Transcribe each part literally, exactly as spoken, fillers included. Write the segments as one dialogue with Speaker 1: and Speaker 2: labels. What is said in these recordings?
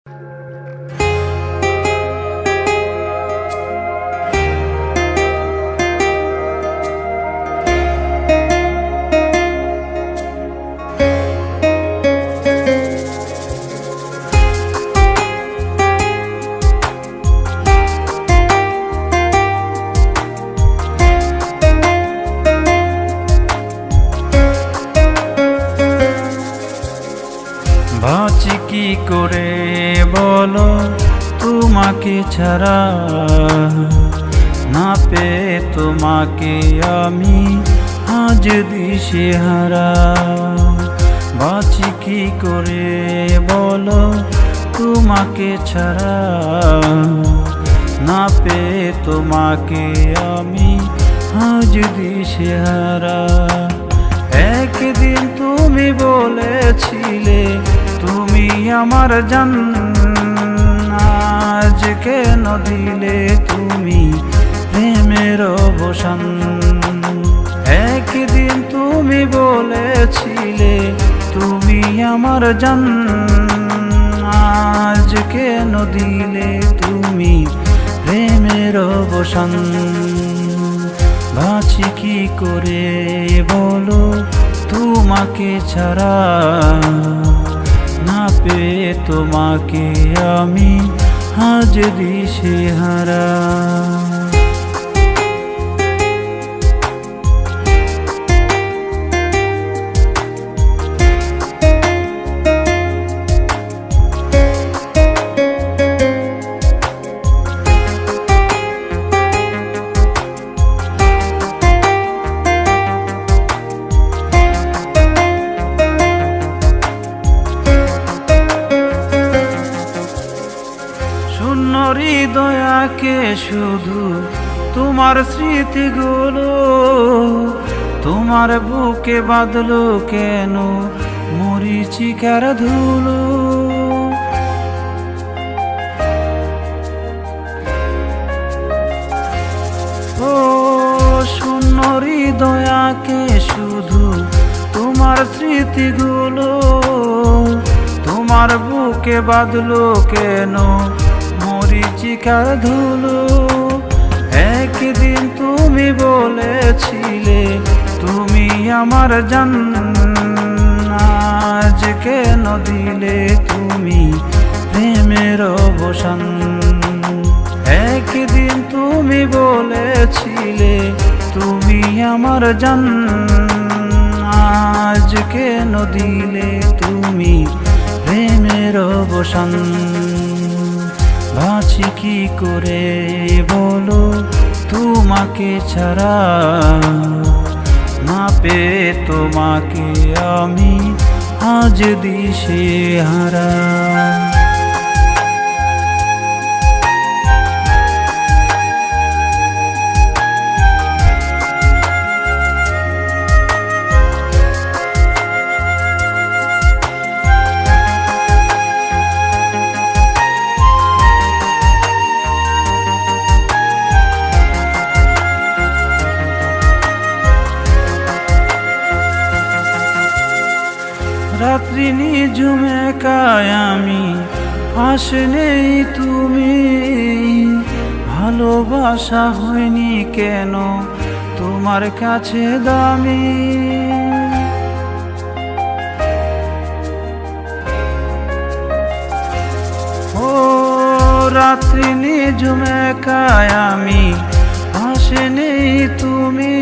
Speaker 1: বাঁচি কি করে বলো তোমাকে ছাড়া, না পেয়ে তোমাকে আমি আজ দিশেহারা। বাঁচি কি করে বলো তোমাকে ছাড়া, না পেয়ে তোমাকে আমি আজ দিশেহারা। একদিন তুমি বলেছিলে তুমি আমার জান, আজ কেন দিলে তুমি প্রেমের অবসান। একদিন তুমি বলেছিলে তুমি আমার জান, আজ কেন দিলে তুমি প্রেমের অবসান। বাঁচি কি করে বলো তোমাকে ছাড়া, না পেয়ে তোমাকে আমি আজ দিশেহারা। শূন্য হৃদয়াকে শুধু তোমার স্মৃতিগুলো, তোমার বুকে বাঁধলো কেন মরিচিকার ধুলো। ও শূন্য হৃদয়াকে শুধু তোমার স্মৃতিগুলো, তোমার বুকে বাঁধলো কেন মরিচিকার ধুলো। একদিন তুমি বলেছিলে তুমি আমার জান, আজ কেন দিলে তুমি প্রেমের অবসান। একদিন তুমি বলেছিলে তুমি আমার জান, আজ কেন দিলে তুমি প্রেমের অবসান। বাঁচি কি করে বলো তোমাকে ছাড়া, না পেয়ে তোমাকে আমি আজ দিশেহারা। রাত্রি নিঝুমে একাই আমি, পাশে নেই তুমি। ভালোবাসা হয়নি কেন তোমার কাছে দামি। ও রাত্রি নিঝুমে একাই আমি, পাশে নেই তুমি।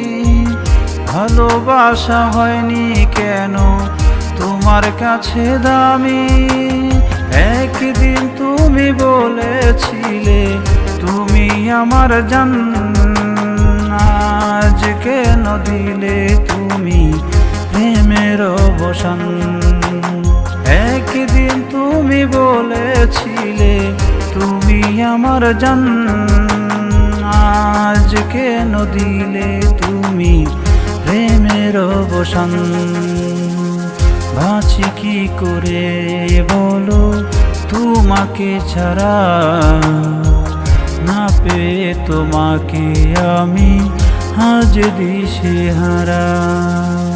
Speaker 1: ভালোবাসা হয়নি কেন তোমার কাছে দামি। একদিন তুমি বলেছিলে তুমি আমার জান, আজ কেন দিলে তুমি প্রেমের অবসান। একদিন তুমি বলেছিলে তুমি আমার জান, আজ কেন দিলে তুমি প্রেমের অবসান। বাঁচি কি করে বলো তোমাকে ছাড়া, না পেয়ে তোমাকে আমি আজ দিশেহারা।